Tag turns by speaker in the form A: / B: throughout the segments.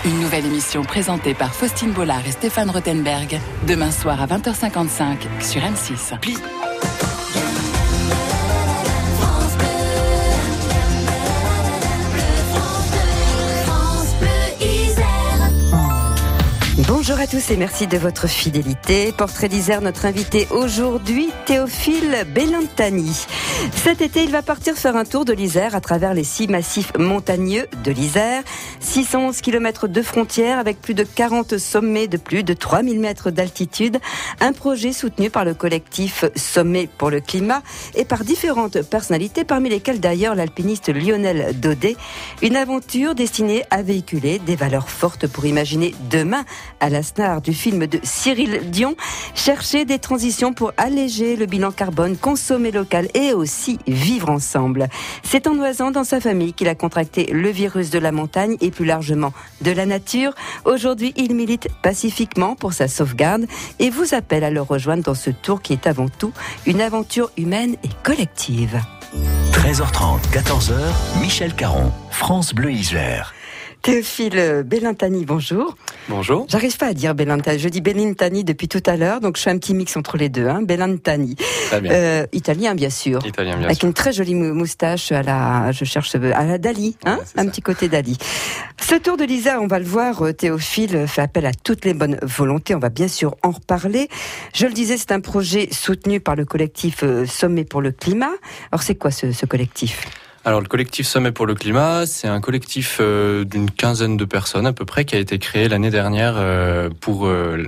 A: Une nouvelle émission présentée par Faustine Bollard et Stéphane Rothenberg, demain soir à 20h55 sur M6.
B: Bonjour à tous et merci de votre fidélité. Portrait d'Isère, notre invité aujourd'hui, Théophile Bellantani. Cet été, il va partir faire un tour de l'Isère à travers les 6 massifs montagneux de l'Isère. 611 km de frontières avec plus de 40 sommets de plus de 3000 mètres d'altitude. Un projet soutenu par le collectif Sommets pour le climat et par différentes personnalités, parmi lesquelles d'ailleurs l'alpiniste Lionel Daudet. Une aventure destinée à véhiculer des valeurs fortes pour imaginer demain, à l'instar du film de Cyril Dion, chercher des transitions pour alléger le bilan carbone, consommer local et aussi vivre ensemble. C'est en oisant dans sa famille qu'il a contracté le virus de la montagne et plus largement de la nature. Aujourd'hui, il milite pacifiquement pour sa sauvegarde et vous appelle à le rejoindre dans ce tour qui est avant tout une aventure humaine et collective.
C: 13h30, 14h, Michel Caron, France Bleu Isère.
B: Théophile Bellantani, bonjour.
D: Bonjour.
B: J'arrive pas à dire Bellantani, je dis Bellantani depuis tout à l'heure, donc je fais un petit mix entre les deux, Bellantani.
D: Très bien.
B: Italien bien sûr.
D: Italien bien
B: avec
D: sûr.
B: Une très jolie moustache à la Dali,
D: Ouais,
B: un
D: ça.
B: petit côté Dali. Ce tour de l'Isère, on va le voir, Théophile fait appel à toutes les bonnes volontés, on va bien sûr en reparler. Je le disais, c'est un projet soutenu par le collectif Sommets pour le climat. Alors c'est quoi ce collectif ?
D: Alors le collectif Sommets pour le climat, c'est un collectif d'une quinzaine de personnes à peu près qui a été créé l'année dernière pour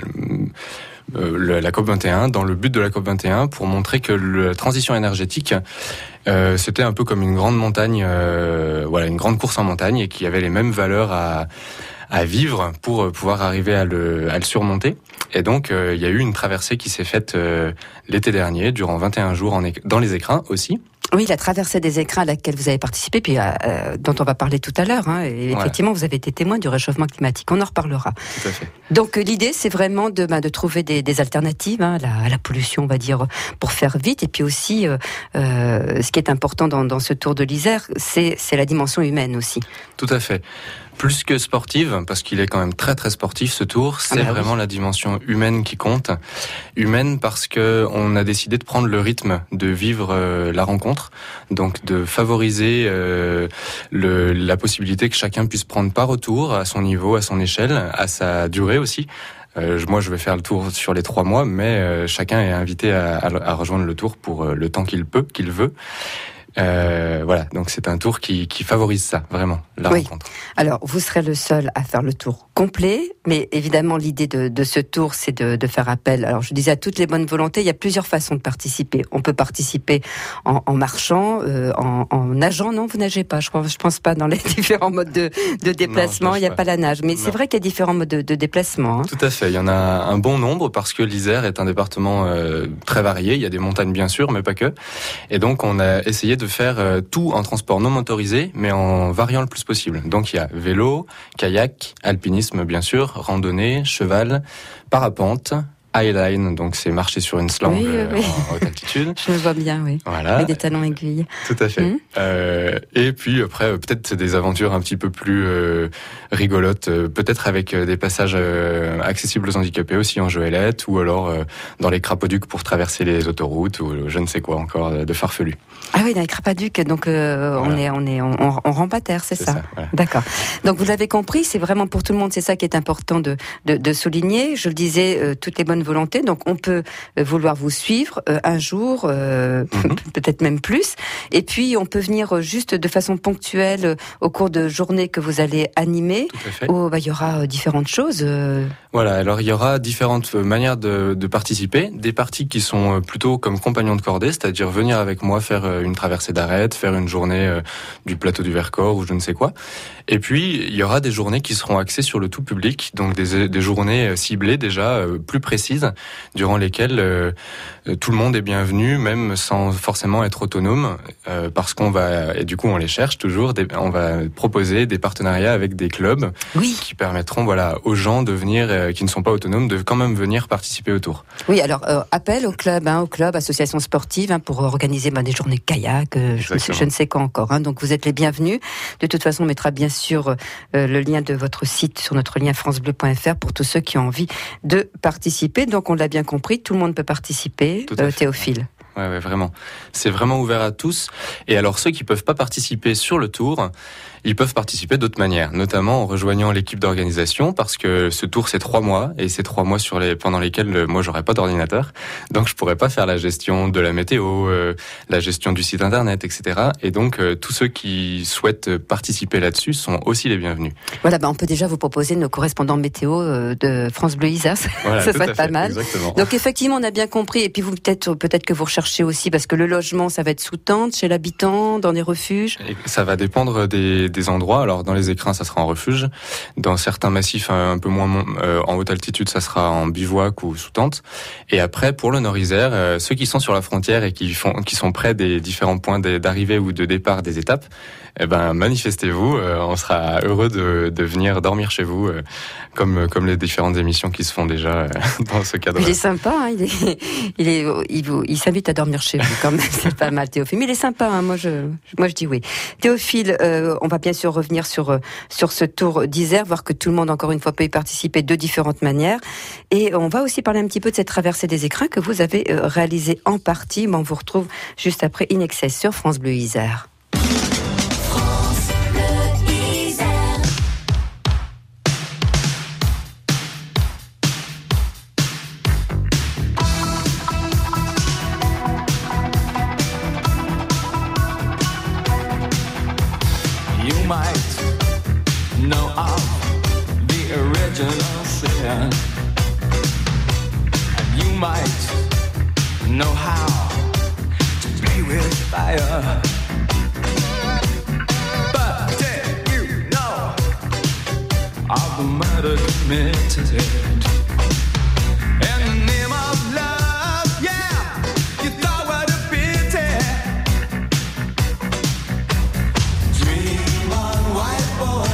D: la COP21, dans le but de la COP21, pour montrer que la transition énergétique, c'était un peu comme une grande montagne, une grande course en montagne, et qu'il y avait les mêmes valeurs à vivre pour pouvoir arriver à le surmonter. Et donc, il y a eu une traversée qui s'est faite l'été dernier, durant 21 jours dans les écrins aussi.
B: Oui, la traversée des écrins à laquelle vous avez participé, puis dont on va parler tout à l'heure. Et effectivement, vous avez été témoin du réchauffement climatique. On en reparlera.
D: Tout à fait.
B: Donc l'idée, c'est vraiment de trouver des alternatives à la pollution, on va dire, pour faire vite. Et puis aussi, ce qui est important dans ce tour de l'Isère, c'est la dimension humaine aussi.
D: Tout à fait. Plus que sportive, parce qu'il est quand même très très sportif ce tour, c'est vraiment la dimension humaine qui compte. Humaine parce que on a décidé de prendre le rythme de vivre la rencontre, donc de favoriser la possibilité que chacun puisse prendre part au tour, à son niveau, à son échelle, à sa durée aussi. Moi, je vais faire le tour sur les 3 mois, mais chacun est invité à rejoindre le tour pour le temps qu'il veut. Donc c'est un tour qui favorise ça, vraiment, la rencontre.
B: Alors, vous serez le seul à faire le tour complet, mais évidemment, l'idée de ce tour, c'est de faire appel. Alors, je disais à toutes les bonnes volontés, il y a plusieurs façons de participer. On peut participer en marchant, en nageant. Non, vous nagez pas, je pense pas dans les différents modes de déplacement.
D: Non,
B: il n'y a pas la nage, mais c'est vrai qu'il y a différents modes de déplacement.
D: Tout à fait, il y en a un bon nombre parce que l'Isère est un département très varié. Il y a des montagnes bien sûr, mais pas que. Et donc, on a essayé de faire tout en transport non motorisé, mais en variant le plus possible. Donc il y a vélo, kayak, alpinisme bien sûr, randonnée, cheval, parapente, highline, donc c'est marcher sur une slang en haute altitude.
B: Je le vois bien, oui.
D: Voilà.
B: Avec des talons aiguilles.
D: Tout à fait. Et puis après, peut-être des aventures un petit peu plus rigolotes, peut-être avec des passages accessibles aux handicapés aussi en goélette, ou alors dans les Crapaudoucs pour traverser les autoroutes, ou je ne sais quoi encore de farfelu.
B: Ah oui, dans les Crapaudoucs, donc on rampe à terre, c'est ça.
D: Voilà.
B: D'accord. Donc vous l'avez compris, c'est vraiment pour tout le monde, c'est ça qui est important de souligner. Je le disais, toutes les bonnes volontés. Donc on peut vouloir vous suivre un jour, peut-être même plus. Et puis on peut venir juste de façon ponctuelle au cours de journées que vous allez animer.
D: Tout à fait.
B: Où il y aura différentes choses.
D: Voilà, alors il y aura différentes manières de participer. Des parties qui sont plutôt comme compagnons de cordée, c'est-à-dire venir avec moi faire une traversée d'arête, faire une journée du plateau du Vercors ou je ne sais quoi. Et puis il y aura des journées qui seront axées sur le tout public, donc des journées ciblées déjà, plus précises précises, durant lesquelles tout le monde est bienvenu, même sans forcément être autonome, parce qu'on va, et du coup on les cherche toujours, on va proposer des partenariats avec des clubs qui permettront aux gens de venir, qui ne sont pas autonomes, de quand même venir participer au tour.
B: Oui, alors appel au club, associations sportives, pour organiser des journées kayak, je ne sais quoi encore. Donc vous êtes les bienvenus. De toute façon, on mettra bien sûr le lien de votre site sur notre lien francebleu.fr pour tous ceux qui ont envie de participer. Donc on l'a bien compris, tout le monde peut participer, Théophile.
D: Ouais, vraiment. C'est vraiment ouvert à tous. Et alors, ceux qui peuvent pas participer sur le tour, ils peuvent participer d'autres manières, notamment en rejoignant l'équipe d'organisation, parce que ce tour, c'est 3 mois, et c'est 3 mois pendant lesquels, moi, j'aurais pas d'ordinateur. Donc, je pourrais pas faire la gestion de la météo, la gestion du site internet, etc. Et donc, tous ceux qui souhaitent participer là-dessus sont aussi les bienvenus.
B: Voilà, on peut déjà vous proposer nos correspondants météo de France Bleu Isère. Ça serait pas mal.
D: Exactement.
B: Donc, effectivement, on a bien compris. Et puis, vous, peut-être que vous recherchez aussi, parce que le logement, ça va être sous tente, chez l'habitant, dans des refuges.
D: Et ça va dépendre des endroits. Alors, dans les écrins, ça sera en refuge. Dans certains massifs un peu moins en haute altitude, ça sera en bivouac ou sous tente. Et après, pour le Nord-Isère, ceux qui sont sur la frontière et qui sont près des différents points d'arrivée ou de départ des étapes, manifestez-vous. On sera heureux de venir dormir chez vous, comme les différentes émissions qui se font déjà dans ce cadre.
B: Il est sympa, il s'invite à dormir chez vous quand même. C'est pas mal, Théophile. Mais il est sympa, moi je dis oui. Théophile, on va bien sûr revenir sur ce tour d'Isère, voir que tout le monde encore une fois peut y participer de différentes manières. Et on va aussi parler un petit peu de cette traversée des écrins que vous avez réalisée en partie. On vous retrouve juste après In Excess sur France Bleu Isère.
E: You might know of the original sin, and you might know how to play with fire. But did you know of the murder committed in the name of love? Yeah, you thought what a pity. Dream on, white boy,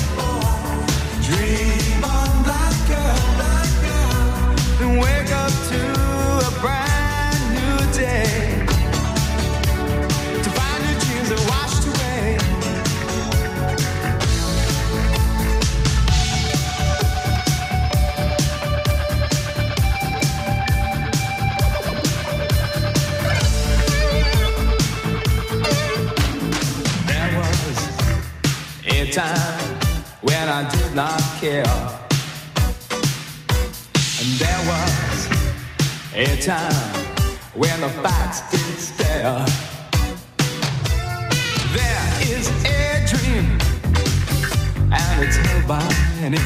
E: dream on, black girl, and wake up to a brand new day, to find your dreams are washed away. There was a time when I did not care, and there was a time when the facts did stare. There is a dream, and it's held by many.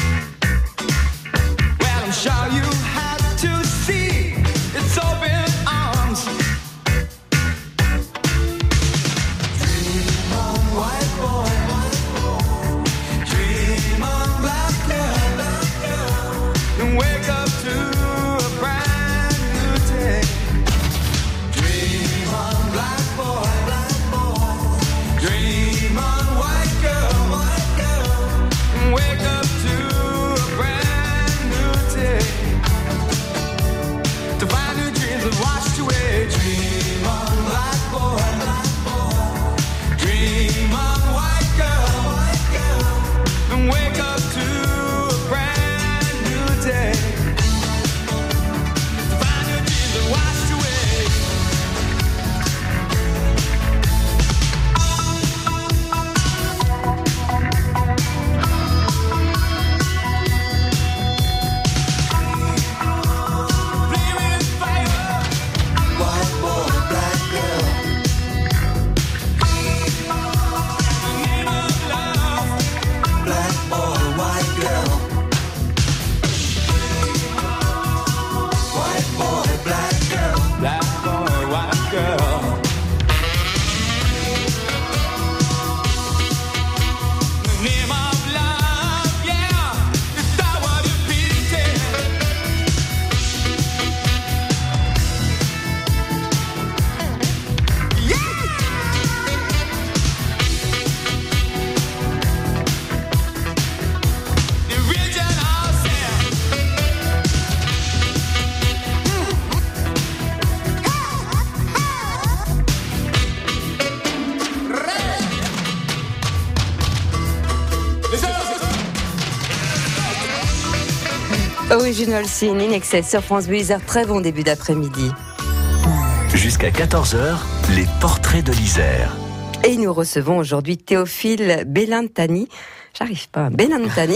E: Well, I'm sure you have to see its open arms. Dream on, white boy, dream on, black girl, and wake up to a brand new day. Dream on, black boy, dream on, white girl, and wake up to
B: Original Sin in Excess sur France Bleu Isère. Très bon début d'après-midi.
C: Jusqu'à 14h, les portraits de l'Isère.
B: Et nous recevons aujourd'hui Théophile Bellintani. J'arrive pas. Bellintani.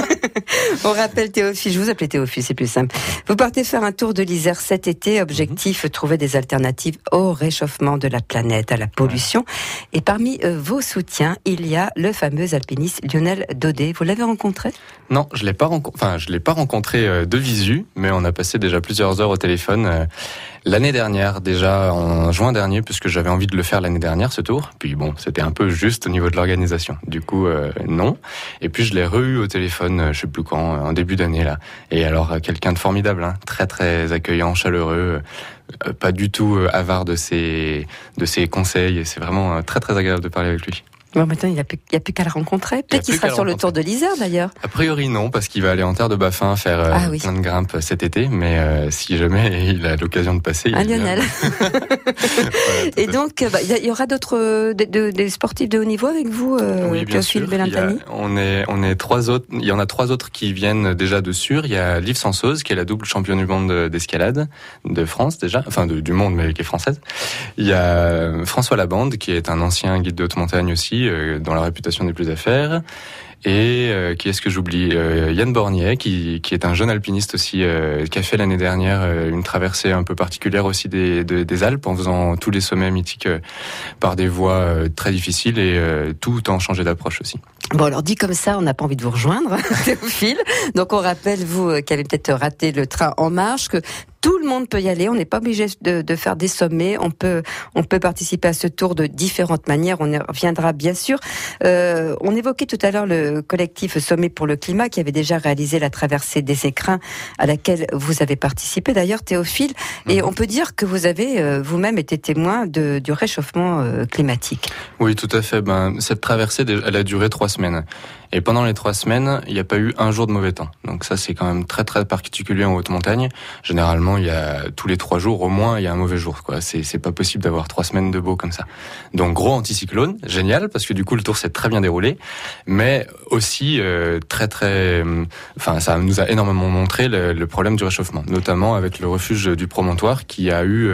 B: On rappelle Théophile, je vous appelais Théophile, c'est plus simple. Vous partez faire un tour de l'Isère cet été. Objectif, trouver des alternatives au réchauffement de la planète, à la pollution. Et parmi vos soutiens, il y a le fameux alpiniste Lionel Daudet. Vous l'avez rencontré ?
D: Non, je l'ai pas rencontré de visu, mais on a passé déjà plusieurs heures au téléphone. L'année dernière, déjà en juin dernier, puisque j'avais envie de le faire l'année dernière, ce tour. Puis bon, c'était un peu juste au niveau de l'organisation. Du coup, non. Et puis je l'ai re-eu au téléphone, je sais plus quand, en début d'année là. Et alors, quelqu'un de formidable, hein, très très accueillant, chaleureux, pas du tout avare de ses conseils. Et c'est vraiment très très agréable de parler avec lui.
B: Bon, maintenant, il n'y a plus qu'à le rencontrer. Peut-être qu'il sera sur le tour de l'Isère, d'ailleurs.
D: A priori, non, parce qu'il va aller en terre de Baffin faire plein de grimpes cet été. Mais si jamais il a l'occasion de passer...
B: Lionel. Voilà, et donc, il y aura d'autres des sportifs de haut niveau avec vous,
D: oui, bien
B: Théophile
D: sûr.
B: Bellintani.
D: On est trois autres. Il y en a trois autres qui viennent déjà de sûr. Il y a Liv Sansoz, qui est la double championne du monde d'escalade de France, déjà. Enfin, du monde, mais qui est française. Il y a François Labande, qui est un ancien guide de haute montagne aussi, dont la réputation n'est plus à faire. Et qui est-ce que j'oublie, Yann Bornier, qui est un jeune alpiniste aussi, qui a fait l'année dernière une traversée un peu particulière aussi des Alpes, en faisant tous les sommets mythiques par des voies très difficiles et tout en changer d'approche aussi.
B: Bon, alors dit comme ça, on n'a pas envie de vous rejoindre, Théophile. Donc on rappelle, vous qui avez peut-être raté le train en marche, que tout le monde peut y aller. On n'est pas obligé de faire des sommets. On peut participer à ce tour de différentes manières. On y reviendra bien sûr. On évoquait tout à l'heure le collectif Sommet pour le climat qui avait déjà réalisé la traversée des écrins à laquelle vous avez participé d'ailleurs, Théophile. Et on peut dire que vous avez vous-même été témoin du réchauffement climatique.
D: Oui, tout à fait. Cette traversée, elle a duré 3 semaines. Et pendant les 3 semaines, il n'y a pas eu un jour de mauvais temps. Donc ça, c'est quand même très très particulier en haute montagne. Généralement, il y a tous les 3 jours, au moins, il y a un mauvais jour, quoi. C'est pas possible d'avoir 3 semaines de beau comme ça. Donc gros anticyclone, génial, parce que du coup, le tour s'est très bien déroulé. Mais aussi, ça nous a énormément montré le problème du réchauffement. Notamment avec le refuge du Promontoire qui a eu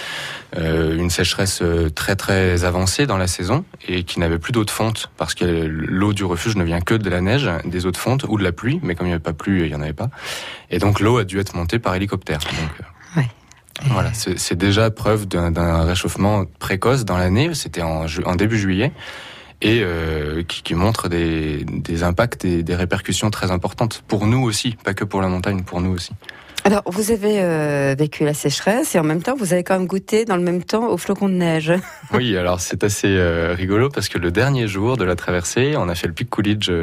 D: une sécheresse très très avancée dans la saison et qui n'avait plus d'eau de fonte parce que l'eau du refuge ne vient que de la neige, des eaux de fonte ou de la pluie, mais comme il n'y avait pas plu, il n'y en avait pas. Et donc l'eau a dû être montée par hélicoptère. Donc, voilà, c'est déjà preuve d'un réchauffement précoce dans l'année. C'était en début juillet. Et qui montre des impacts et des répercussions très importantes pour nous aussi, pas que pour la montagne, pour nous aussi.
B: Alors, vous avez vécu la sécheresse et en même temps, vous avez quand même goûté dans le même temps aux flocons de neige.
D: Oui, alors c'est assez rigolo parce que le dernier jour de la traversée, on a fait le Pic Coolidge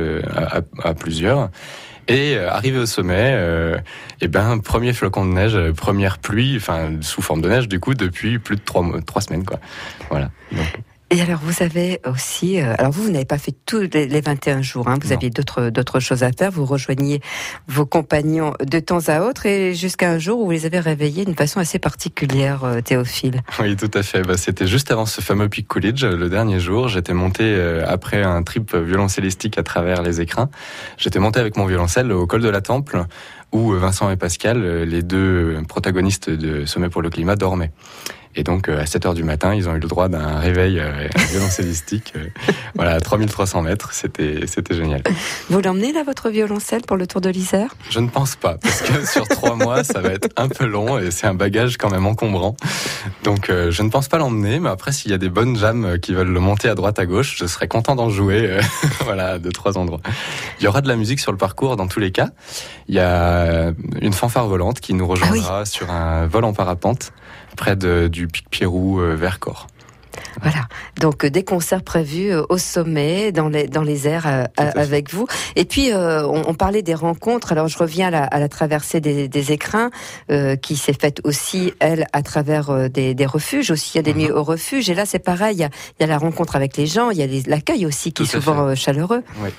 D: à plusieurs. Et arrivé au sommet, premier flocon de neige, première pluie, sous forme de neige du coup depuis plus de 3 semaines, quoi. Voilà. Donc.
B: Et alors, vous avez aussi... alors, vous n'avez pas fait tous les 21 jours, hein, vous aviez d'autres choses à faire. Vous rejoigniez vos compagnons de temps à autre et jusqu'à un jour où vous les avez réveillés d'une façon assez particulière, Théophile.
D: Oui, tout à fait. C'était juste avant ce fameux Pic Coolidge, le dernier jour. J'étais monté, après un trip violoncellistique à travers les écrins, j'étais monté avec mon violoncelle au col de la Temple, où Vincent et Pascal, les deux protagonistes de Sommet pour le climat, dormaient. Et donc, à 7h du matin, ils ont eu le droit d'un réveil violoncellistique. À 3300 mètres. C'était génial.
B: Vous l'emmenez, là, votre violoncelle, pour le Tour de l'Isère ?
D: Je ne pense pas, parce que sur 3 mois, ça va être un peu long et c'est un bagage quand même encombrant. Donc, je ne pense pas l'emmener, mais après, s'il y a des bonnes jams qui veulent le monter à droite, à gauche, je serais content d'en jouer, 2-3 endroits. Il y aura de la musique sur le parcours dans tous les cas. Il y a une fanfare volante qui nous rejoindra sur un vol en parapente, près du Pic Pierrot vers Corps.
B: Voilà, donc des concerts prévus au sommet, dans les airs avec vous. Et puis, on parlait des rencontres. Alors, je reviens à la traversée des écrins, qui s'est faite aussi, elle, à travers des refuges. Aussi, il y a des nuits au refuge. Et là, c'est pareil, il y a la rencontre avec les gens, il y a l'accueil aussi qui est souvent chaleureux.
D: Oui.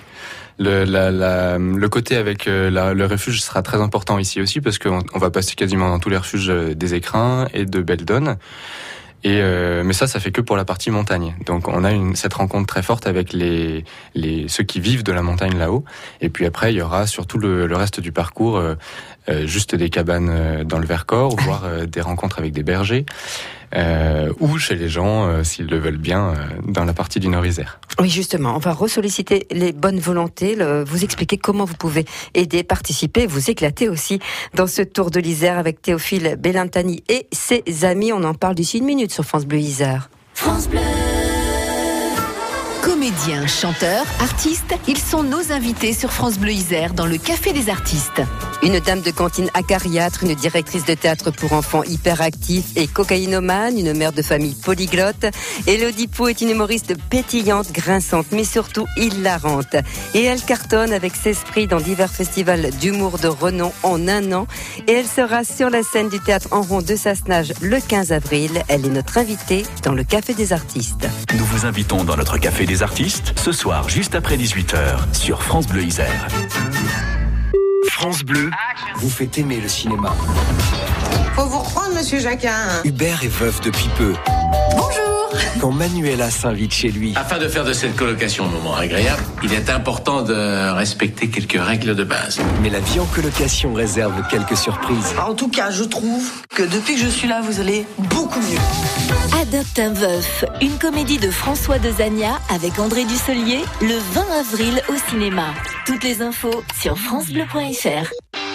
D: Le côté avec le refuge sera très important ici aussi parce qu'on va passer quasiment dans tous les refuges des écrins et de Beldon. Et mais ça fait que pour la partie montagne. Donc on a cette rencontre très forte avec ceux qui vivent de la montagne là-haut. Et puis après, il y aura surtout le reste du parcours, juste des cabanes dans le Vercors, voire des rencontres avec des bergers, ou chez les gens, s'ils le veulent bien, dans la partie du Nord-Isère.
B: Oui, justement, on va ressolliciter les bonnes volontés, vous expliquer comment vous pouvez aider, participer, vous éclater aussi dans ce tour de l'Isère avec Théophile Bellintani et ses amis. On en parle d'ici une minute sur France Bleu Isère.
F: France Bleu. Comédiens, chanteurs, artistes, ils sont nos invités sur France Bleu Isère dans le Café des Artistes.
B: Une dame de cantine acariâtre, une directrice de théâtre pour enfants hyperactifs et cocaïnomane, une mère de famille polyglotte. Élodie Pou est une humoriste pétillante, grinçante, mais surtout hilarante. Et elle cartonne avec ses esprits dans divers festivals d'humour de renom en un an. Et elle sera sur la scène du théâtre en rond de Sassenage le 15 avril. Elle est notre invitée dans le Café des Artistes.
C: Nous vous invitons dans notre Café des Artistes, ce soir juste après 18h, sur France Bleu Isère. France Bleu vous fait aimer le cinéma.
G: Faut vous reprendre, monsieur Jacquin.
H: Hubert est veuf depuis peu.
G: Bonjour.
H: Quand Manuela s'invite chez lui,
I: Afin de faire de cette colocation un moment agréable, il est important de respecter quelques règles de base.
H: mais la vie en colocation réserve quelques surprises.
G: En tout cas, je trouve que depuis que je suis là, vous allez beaucoup mieux.
F: Adopte un veuf, une comédie de François Dezagna avec André Dusselier, le 20 avril au cinéma. Toutes les infos sur francebleu.fr.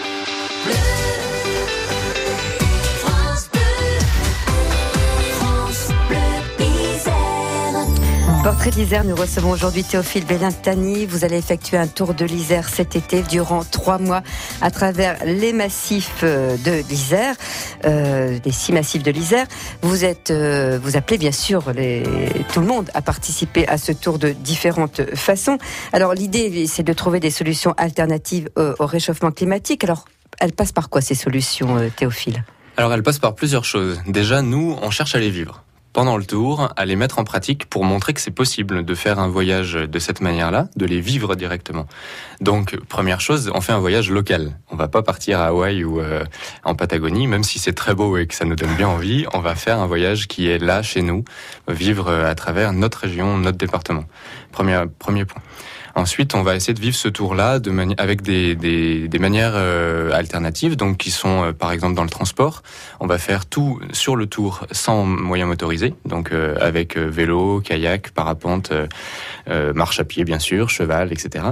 B: Portrait d'Isère, nous recevons aujourd'hui Théophile Bellintani. Vous allez effectuer un tour de l'Isère cet été durant 3 mois à travers les massifs de l'Isère, les 6 massifs de l'Isère. Vous appelez bien sûr tout le monde à participer à ce tour de différentes façons. Alors l'idée, c'est de trouver des solutions alternatives au réchauffement climatique. Alors, elles passent par quoi ces solutions, Théophile ?
D: Alors elle passe par plusieurs choses. Déjà, nous, on cherche à les vivre. Pendant le tour, à les mettre en pratique pour montrer que c'est possible de faire un voyage de cette manière-là, de les vivre directement. Donc, première chose, on fait un voyage local. On va pas partir à Hawaï ou en Patagonie, même si c'est très beau et que ça nous donne bien envie. On va faire un voyage qui est là, chez nous, vivre à travers notre région, notre département. Premier point. Ensuite, on va essayer de vivre ce tour-là avec des manières alternatives, donc qui sont par exemple dans le transport. On va faire tout sur le tour sans moyens motorisés, donc avec vélo, kayak, parapente, marche à pied bien sûr, cheval, etc.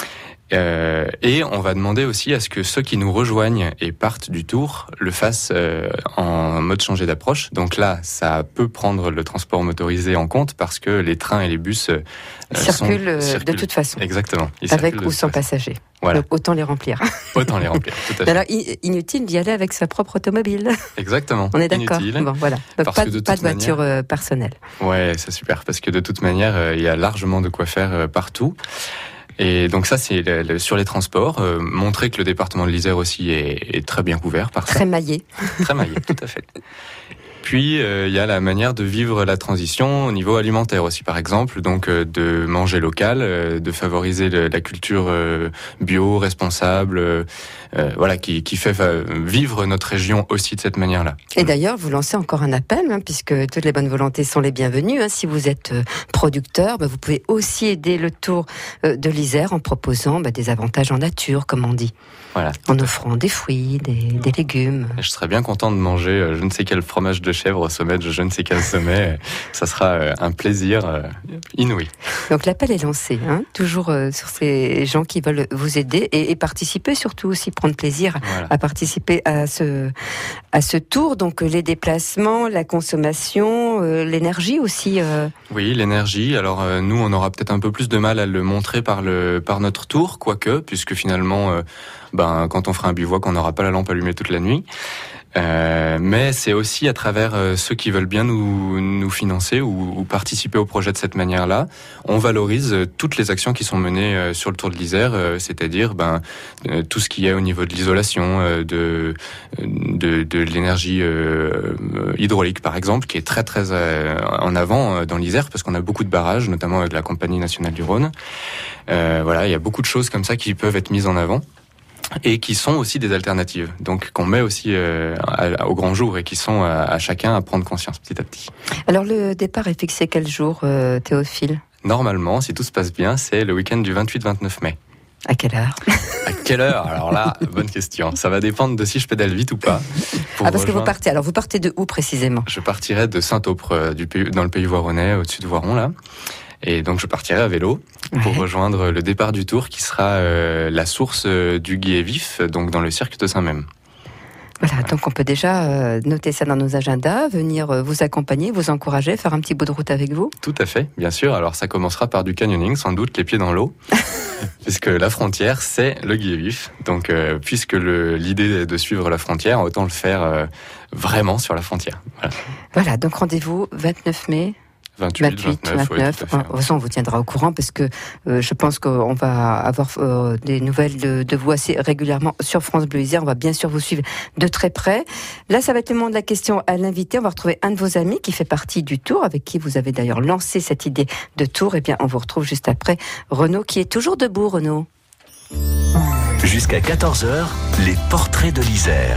D: Et on va demander aussi à ce que ceux qui nous rejoignent et partent du tour le fassent en mode changé d'approche. Donc là, ça peut prendre le transport motorisé en compte parce que les trains et les bus
B: circulent de toute façon.
D: Exactement.
B: Avec ou sans passagers.
D: Voilà.
B: Donc autant les remplir.
D: Autant les remplir, tout à fait.
B: Alors inutile d'y aller avec sa propre automobile.
D: Exactement.
B: On est d'accord.
D: Inutile.
B: Bon, voilà. Donc pas de voiture personnelle.
D: Ouais, c'est super parce que de toute manière, il y a largement de quoi faire partout. Et donc ça, c'est sur les transports, montrer que le département de l'Isère aussi est très bien couvert par ça.
B: Très maillé.
D: Très maillé, tout à fait. Puis, il y a la manière de vivre la transition au niveau alimentaire aussi, par exemple. Donc, de manger local, de favoriser la culture bio, responsable, voilà, qui fait vivre notre région aussi de cette manière-là.
B: Et d'ailleurs, vous lancez encore un appel, puisque toutes les bonnes volontés sont les bienvenues. Si vous êtes producteur, vous pouvez aussi aider le Tour de l'Isère en proposant des avantages en nature, comme on dit.
D: Voilà.
B: En offrant des fruits, des légumes.
D: Je serais bien content de manger je ne sais quel fromage de chèvre au sommet de je ne sais quel sommet. Ça sera un plaisir inouï. Donc
B: l'appel est lancé, toujours sur ces gens qui veulent vous aider et participer, surtout aussi prendre plaisir à participer à ce tour. Donc les déplacements, la consommation, l'énergie aussi.
D: Oui, l'énergie. Alors nous, on aura peut-être un peu plus de mal à le montrer par notre tour, quoique, puisque finalement, quand on fera un bivouac, on n'aura pas la lampe allumée toute la nuit. Mais c'est aussi à travers ceux qui veulent bien nous financer ou participer au projet de cette manière-là. On valorise toutes les actions qui sont menées sur le Tour de l'Isère, c'est-à-dire tout ce qui est au niveau de l'isolation, de l'énergie hydraulique par exemple, qui est très très en avant dans l'Isère parce qu'on a beaucoup de barrages, notamment avec la Compagnie nationale du Rhône. Voilà, il y a beaucoup de choses comme ça qui peuvent être mises en avant. et qui sont aussi des alternatives, donc qu'on met aussi au grand jour et qui sont à chacun à prendre conscience petit à petit.
B: Alors le départ est fixé quel jour, Théophile ?
D: Normalement, si tout se passe bien, c'est le week-end du 28-29 mai.
B: À quelle heure ?
D: À quelle heure ? Alors là, bonne question. Ça va dépendre de si je pédale vite ou pas.
B: Parce que vous partez. Alors vous partez de où précisément ?
D: Je partirai de Saint-Aupre, dans le Pays Voironnais, au-dessus de Voiron là. Et donc je partirai à vélo pour rejoindre le départ du Tour, qui sera la source du Gué-Vif, donc dans le cirque de Saint-Même.
B: Voilà, donc on peut déjà noter ça dans nos agendas, venir vous accompagner, vous encourager, faire un petit bout de route avec vous.
D: Tout à fait, bien sûr. Alors ça commencera par du canyoning, sans doute les pieds dans l'eau, puisque la frontière, c'est le Gué-Vif. Donc puisque l'idée est de suivre la frontière, autant le faire vraiment sur la frontière.
B: Voilà, donc rendez-vous 29 mai. 28, 29.
D: Oui,
B: de toute façon, on vous tiendra au courant parce que je pense qu'on va avoir des nouvelles de vous assez régulièrement sur France Bleu Isère. On va bien sûr vous suivre de très près. Là, ça va être le moment de la question à l'invité. On va retrouver un de vos amis qui fait partie du Tour, avec qui vous avez d'ailleurs lancé cette idée de Tour. Eh bien, on vous retrouve juste après Renaud, qui est toujours debout, Renaud.
C: Jusqu'à 14h, les portraits de l'Isère.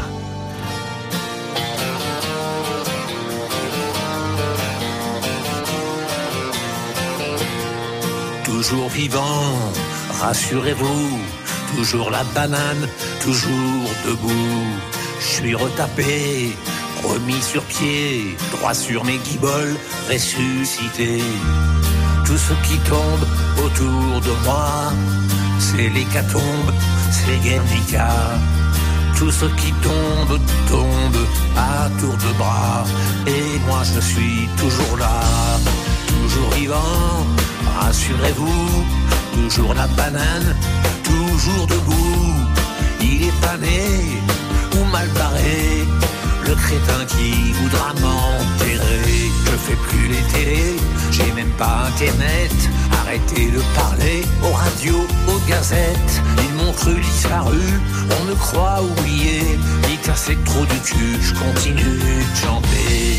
J: Toujours vivant, rassurez-vous, toujours la banane, toujours debout. Je suis retapé, remis sur pied, droit sur mes guiboles, ressuscité. Tout ce qui tombe autour de moi, c'est l'hécatombe, c'est Guernica. Tout ce qui tombe, tombe à tour de bras. Et moi je suis toujours là, toujours vivant. Rassurez-vous, toujours la banane, toujours debout. Il est pas né ou mal barré, le crétin qui voudra m'enterrer. Je fais plus les télés, j'ai même pas internet. Arrêtez de parler aux radios, aux gazettes. Ils m'ont cru disparu, on me croit oublié. Ils cassaient trop du cul, je continue de chanter.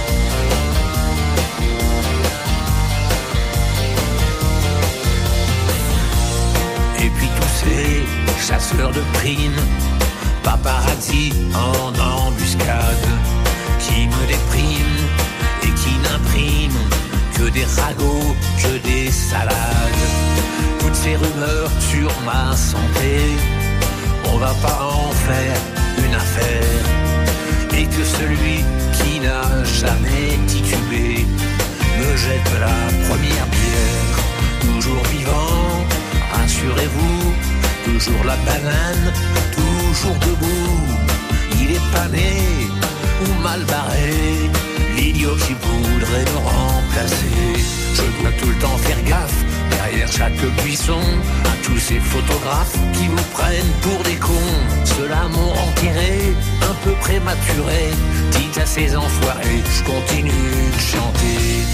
J: Et puis tous ces chasseurs de primes, paparazzi en embuscade, qui me dépriment et qui n'impriment que des ragots, que des salades. Toutes ces rumeurs sur ma santé, on va pas en faire une affaire. Et que celui qui n'a jamais titubé me jette la première pierre. Toujours vivant, rassurez-vous, toujours la banane, toujours debout. Il est pas né ou mal barré, l'idiot qui voudrait me remplacer. Je dois tout le temps faire gaffe, derrière chaque buisson, à tous ces photographes qui vous prennent pour des cons. Ceux-là m'ont enterré, un peu prématuré. Dites à ces enfoirés, je continue de chanter.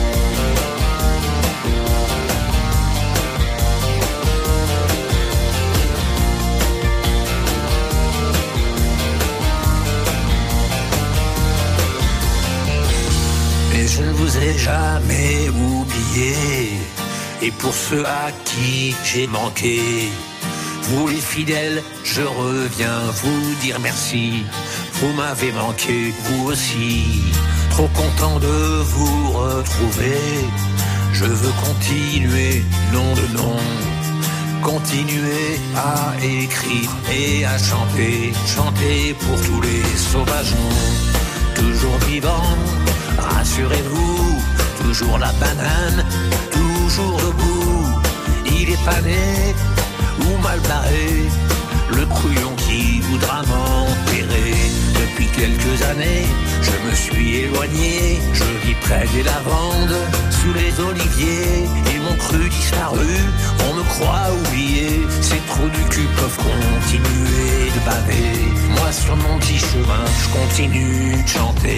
J: Je ne vous ai jamais oublié. Et pour ceux à qui j'ai manqué, vous les fidèles, je reviens vous dire merci. Vous m'avez manqué, vous aussi. Trop content de vous retrouver. Je veux continuer, nom de nom. Continuer à écrire et à chanter. Chanter pour tous les sauvageons. Toujours vivant, rassurez-vous, toujours la banane, toujours debout. Il est pas né ou mal barré, le couillon qui voudra m'enterrer. Depuis quelques années, je me suis éloigné, je vis près des lavandes, sous les oliviers. Ils m'ont cru disparu, on me croit oublié. Ces trous du cul peuvent continuer de baver. Moi sur mon petit chemin, je continue de chanter.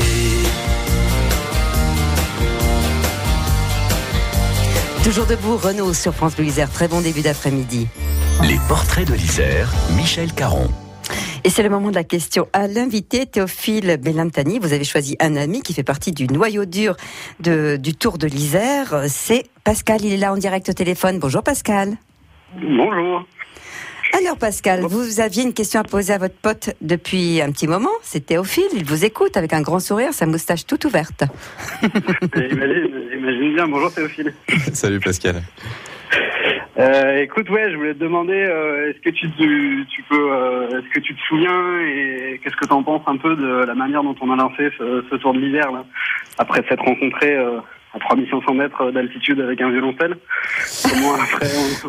B: Toujours debout, Renaud sur France Bleu Isère. Très bon début d'après-midi.
C: Les portraits de l'Isère, Michel Caron.
B: Et c'est le moment de la question à l'invité, Théophile Bellantani. Vous avez choisi un ami qui fait partie du noyau dur du Tour de l'Isère. C'est Pascal, il est là en direct au téléphone. Bonjour Pascal.
K: Bonjour.
B: Alors Pascal, vous aviez une question à poser à votre pote depuis un petit moment, c'est Théophile, il vous écoute avec un grand sourire, sa moustache toute ouverte.
K: J'imagine bien, bonjour Théophile.
D: Salut Pascal.
K: Écoute, je voulais te demander, est-ce que tu te souviens et qu'est-ce que tu en penses un peu de la manière dont on a lancé ce Tour de l'Isère, là, après s'être rencontrés à 3500 mètres d'altitude avec un violoncelle. Comment après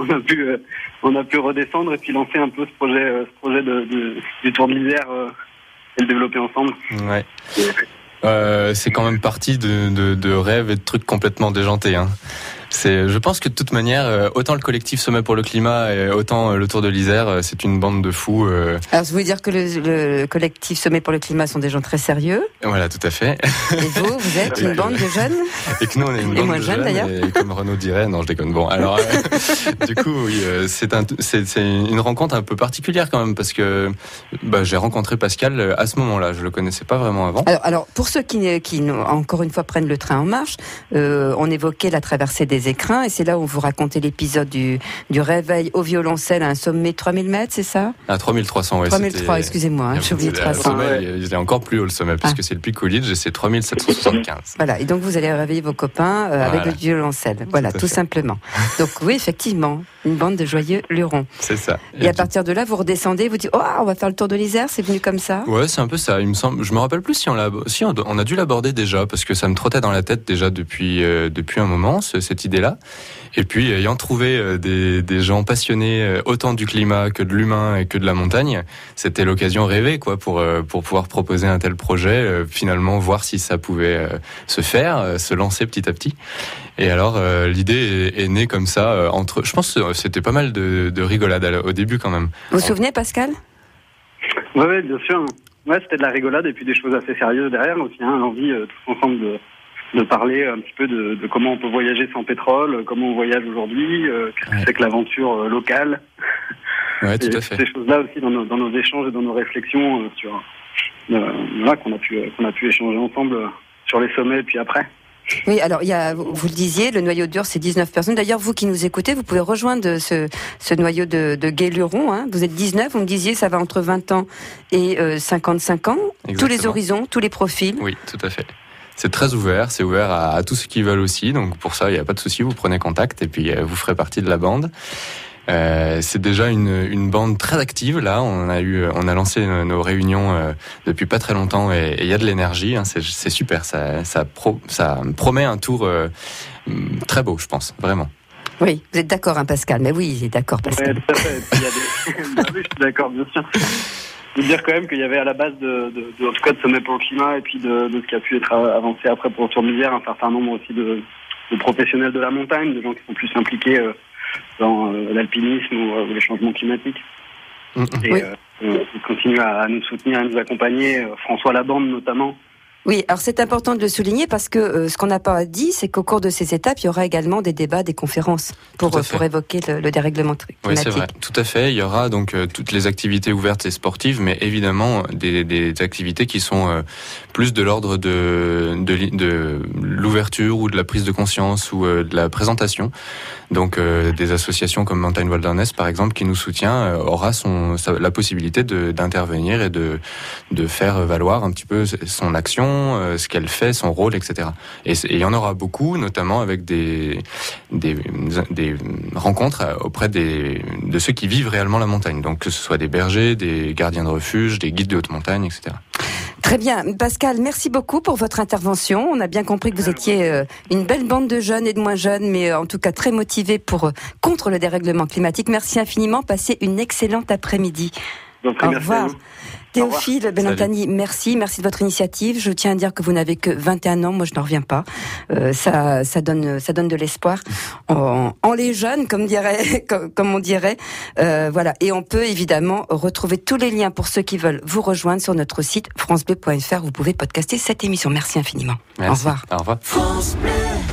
K: on a pu redescendre et puis lancer un peu ce projet du Tour de l'Isère et le développer ensemble.
D: Ouais. C'est quand même parti de rêves et de trucs complètement déjantés, hein. Je pense que de toute manière, autant le collectif Sommet pour le climat et autant le Tour de l'Isère, c'est une bande de fous.
B: Alors, je voulais dire que le collectif Sommet pour le climat sont des gens très sérieux.
D: Voilà, tout à fait.
B: Et vous êtes une bande de jeunes.
D: Et que nous, on est une bande de jeunes, d'ailleurs. Et comme Renaud dirait, non, je déconne. Bon, alors, du coup, oui, c'est une rencontre un peu particulière quand même parce que j'ai rencontré Pascal à ce moment-là. Je le connaissais pas vraiment avant.
B: Alors pour ceux qui encore une fois prennent le train en marche, on évoquait la traversée des écrins et c'est là où vous racontez l'épisode du réveil au violoncelle à un sommet de 3000 mètres, c'est ça?
D: À 3300, oui.
B: 3003, excusez-moi, j'ai oublié 300.
D: Il est encore plus haut le sommet puisque c'est le pic Coolidge et c'est 3775.
B: Voilà, et donc vous allez réveiller vos copains avec le violoncelle. Voilà, tout simplement. Donc oui, effectivement, une bande de joyeux lurons.
D: C'est ça.
B: Et à partir de là, vous redescendez, vous dites, on va faire le Tour de l'Isère, c'est venu comme ça?
D: Ouais, c'est un peu ça, il me semble. Je me rappelle plus si on a dû l'aborder déjà parce que ça me trottait dans la tête déjà depuis un moment, cette idée-là. Et puis, ayant trouvé des gens passionnés autant du climat que de l'humain et que de la montagne, c'était l'occasion rêvée, quoi, pour pouvoir proposer un tel projet, finalement voir si ça pouvait se faire, se lancer petit à petit. Et alors, l'idée est née comme ça je pense que c'était pas mal de rigolade au début quand même.
B: Vous vous souvenez, Pascal?
K: Ouais, bien sûr. Ouais, c'était de la rigolade et puis des choses assez sérieuses derrière aussi, hein, l'envie tous ensemble de parler un petit peu de comment on peut voyager sans pétrole, comment on voyage aujourd'hui, qu'est-ce que c'est que l'aventure locale.
D: Ouais, tout à fait.
K: Ces choses-là aussi dans nos échanges et dans nos réflexions qu'on a pu échanger ensemble sur les sommets et puis après.
B: Oui, alors vous le disiez, le noyau dur c'est 19 personnes. D'ailleurs, vous qui nous écoutez, vous pouvez rejoindre ce noyau de gai-lurons, hein. Vous êtes 19, vous me disiez, ça va entre 20 ans et 55 ans. Exactement. Tous les horizons, tous les profils.
D: Oui, tout à fait. C'est très ouvert, c'est ouvert à tous ceux qui veulent aussi, donc pour ça il n'y a pas de souci, vous prenez contact et puis vous ferez partie de la bande. C'est déjà une bande très active là. On a lancé nos réunions depuis pas très longtemps et il y a de l'énergie. Hein, c'est super. Ça promet un tour très beau, je pense, vraiment.
B: Oui, vous êtes d'accord, hein, Pascal? Mais oui, il est d'accord, Pascal.
K: Ouais, tout à fait. Oui, je suis d'accord, bien sûr. Je veux dire quand même qu'il y avait à la base en tout cas de Sommet pour le climat et puis de ce qui a pu être avancé après pour le Tour de l'Isère, un certain nombre aussi de professionnels de la montagne, de gens qui sont plus impliqués dans l'alpinisme ou les changements climatiques. Et ils continuent à nous soutenir, à nous accompagner, François Labande notamment.
B: Oui, alors c'est important de le souligner parce que ce qu'on n'a pas dit, c'est qu'au cours de ces étapes, il y aura également des débats, des conférences pour évoquer le dérèglement climatique.
D: Oui, c'est vrai, tout à fait. Il y aura donc toutes les activités ouvertes et sportives, mais évidemment des activités qui sont plus de l'ordre de l'ouverture ou de la prise de conscience ou de la présentation. Donc des associations comme Mountain Wilderness, par exemple, qui nous soutient, aura la possibilité d'intervenir et de faire valoir un petit peu son action, ce qu'elle fait, son rôle, etc. Et il y en aura beaucoup, notamment avec des rencontres auprès de ceux qui vivent réellement la montagne. Donc que ce soit des bergers, des gardiens de refuge, des guides de haute montagne, etc.
B: Très bien. Pascal, merci beaucoup pour votre intervention. On a bien compris que vous étiez une belle bande de jeunes et de moins jeunes, mais en tout cas très motivés contre le dérèglement climatique. Merci infiniment. Passez une excellente après-midi.
K: Donc,
B: au revoir. Théophile Bellantani, merci de votre initiative. Je tiens à dire que vous n'avez que 21 ans, moi je n'en reviens pas. Ça donne de l'espoir en les jeunes, comme on dirait. Voilà. Et on peut évidemment retrouver tous les liens pour ceux qui veulent vous rejoindre sur notre site francebleu.fr. Vous pouvez podcaster cette émission. Merci infiniment.
D: Merci.
B: Au revoir.
D: Au revoir. France Bleu.